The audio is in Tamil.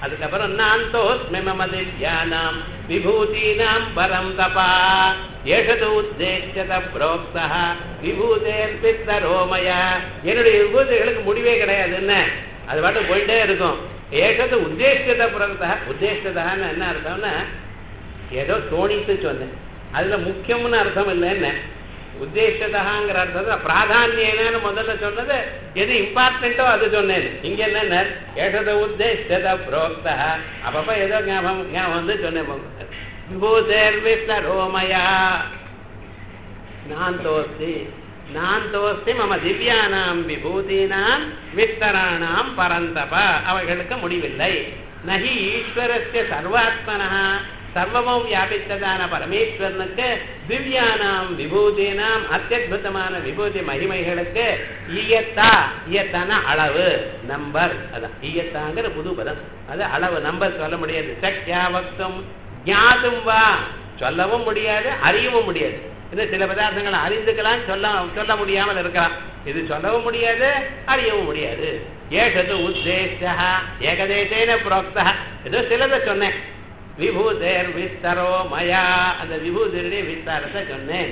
அதுக்கப்புறம் நாந்தோஸ்மி மம திவ்யானாம் விபூதீனாம் பரம் தபா ஏஷது உத்தேஷ்யத புரோக்தா விபூதேர் பித்தரோமயா. என்னுடைய விபூதிகளுக்கு முடிவே கிடையாது, என்ன அது பாட்டு போயிட்டே இருக்கும். ஏஷது உத்தேஷ்யத புரோக்தா. உத்தேஷ்யதான்னு என்ன அர்த்தம்னா ஏதோ தோணித்து சொன்னேன், அதுல முக்கியம்னு அர்த்தம் இல்லை. என்ன உத்தேசதாங்கிற அர்த்தத்தை பிராதான்யன்னு முதல்ல சொன்னது எது இம்பார்ட்டன்ட்டோ அது சொன்னேன். இங்க என்ன ஏஷத உத்தேசத புரோக்தா அப்பப்ப ஏதோ ஞாபகம் வந்து சொன்னேன். விபூதேர் விஷ்ணரோமயா நாந்தோஸ்தி நாந்தோஸ்தி மம திவ்யானாம் விபூதீனாம் விஸ்தராணாம் பரந்தப. அவைகளுக்கு முடிவில்லை. நஹி ஈஸ்வரஸ்ய சர்வாத்மனா சர்வமும் வியாபித்ததான பரமேஸ்வரனுக்கு திவ்யானாம் விபூதினாம் அத்தியுதமான விபூதி மகிமைகளுக்கு ஈயத்தான அளவு நம்பர். அதான் ஈயத்தாங்கிற புது பதம். அது அளவு நம்பர் சொல்ல முடியாது. சக்யா வக்தும் ஞாதும் வா சொல்லவும் முடியாது, அறியவும் முடியாது. இது சில பதார்த்தங்களை அறிந்துக்கலாம், சொல்ல முடியாமல் இருக்கலாம். இது சொல்லவும் முடியாது, அறியவும் முடியாது. ஏஷது உத்தேச ஏகதேசேன புரோக்தா. ஏதோ சிலதை சொன்னேன். விபூதேர் விஸ்தரோ மயா, அந்த விபூதியுடைய விஸ்தாரத்தை சொன்னேன்.